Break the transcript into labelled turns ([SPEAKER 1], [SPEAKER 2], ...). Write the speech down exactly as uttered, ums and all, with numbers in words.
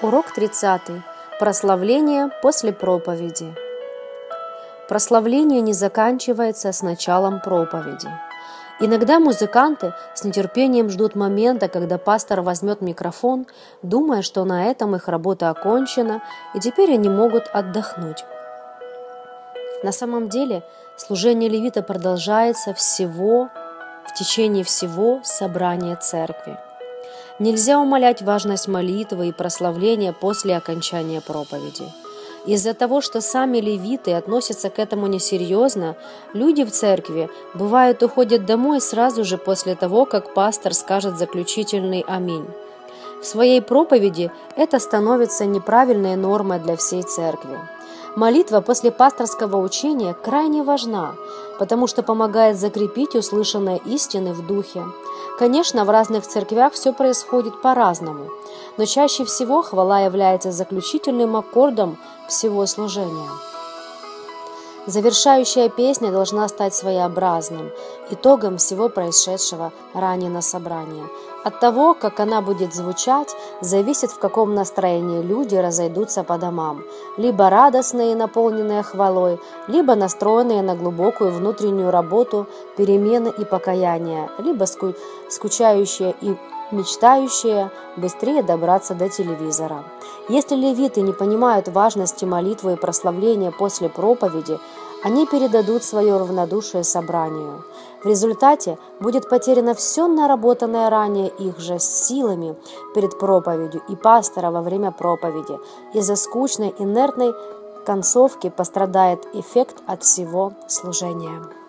[SPEAKER 1] Урок тридцатый. Прославление после проповеди. Прославление не заканчивается с началом проповеди. Иногда музыканты с нетерпением ждут момента, когда пастор возьмет микрофон, думая, что на этом их работа окончена, и теперь они могут отдохнуть. На самом деле служение левита продолжается всего в течение всего собрания церкви. Нельзя умалять важность молитвы и прославления после окончания проповеди. Из-за того, что сами левиты относятся к этому несерьезно, люди в церкви, бывают, уходят домой сразу же после того, как пастор скажет заключительный «Аминь». В своей проповеди это становится неправильной нормой для всей церкви. Молитва после пасторского учения крайне важна, потому что помогает закрепить услышанные истины в духе. Конечно, в разных церквях все происходит по-разному, но чаще всего хвала является заключительным аккордом всего служения. Завершающая песня должна стать своеобразным итогом всего происшедшего ранее на собрании. От того, как она будет звучать, зависит, в каком настроении люди разойдутся по домам, либо радостные и наполненные хвалой, либо настроенные на глубокую внутреннюю работу, перемены и покаяние, либо ску- скучающие и мечтающие быстрее добраться до телевизора. Если левиты не понимают важности молитвы и прославления после проповеди, они передадут свое равнодушие собранию. В результате будет потеряно все наработанное ранее их же силами перед проповедью и пастора во время проповеди. Из-за скучной, инертной концовки пострадает эффект от всего служения.